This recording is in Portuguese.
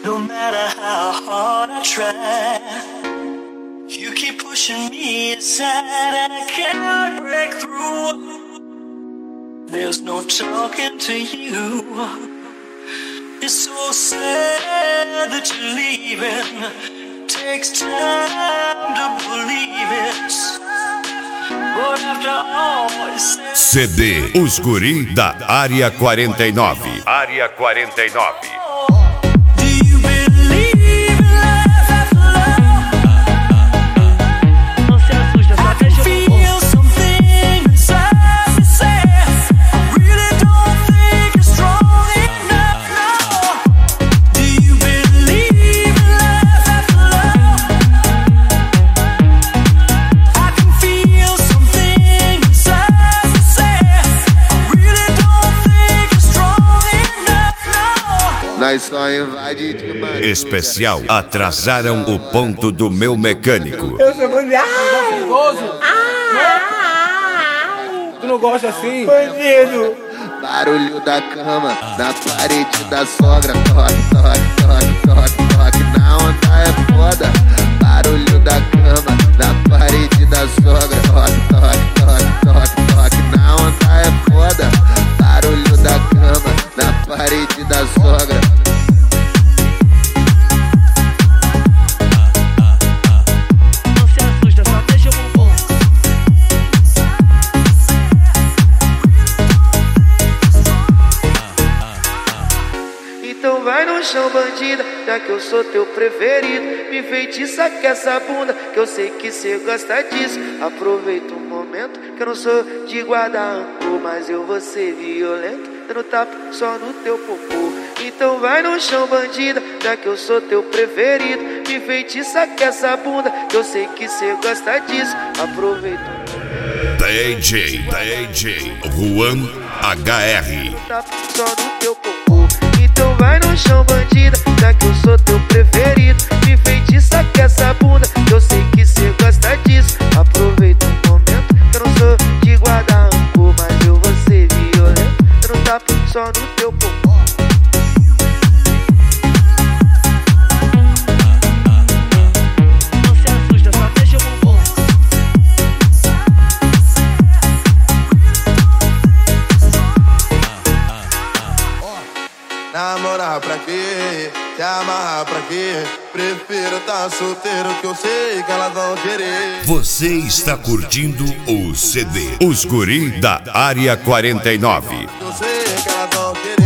No matter how hard I try, you keep pushing me aside and I cannot break through. There's no talking to you. It's so sad that you're leaving. Takes time to believe it. But after all is said, CD Os Guri da Área 49. Área 49. Nós só invade demais. Especial Atrasaram o Ponto do Meu Mecânico. Eu sou bandido. Tu não gosta assim? Bandido. Barulho da cama, na parede da sogra. Toque, toque, toque, toque, toque. Na onda é foda. Barulho da cama, na parede da sogra. Toque, toque, toque, toque, toque. Na onda é foda. Barulho da cama, na parede da sogra. Então vai no chão, bandida, já que eu sou teu preferido. Me feitiça com essa bunda, que eu sei que cê gosta disso. Aproveita o momento, que eu não sou de guardar rancor, mas eu vou ser violento, dando tapa só no teu popô. Então vai no chão, bandida, já que eu sou teu preferido. Me feitiça com essa bunda, que eu sei que cê gosta disso. Aproveita o momento, DJ Juan HR. tapa só no teu popô. Então vai no chão, bandida, já que eu sou teu preferido. Me feitiça com essa bunda, que eu sei que cê gosta disso. Aproveita o momento, que eu não sou de guardar rancor, mas eu vou ser violento, eu não tapo só no teu popô. Não se assusta, só deixa o bumbum. Namorar pra quê? Se amarrar pra quê? Prefiro tá solteiro, que eu sei que elas vão querer. Você está curtindo o CD Os Guri da Área 49. Eu sei que elas vão querer.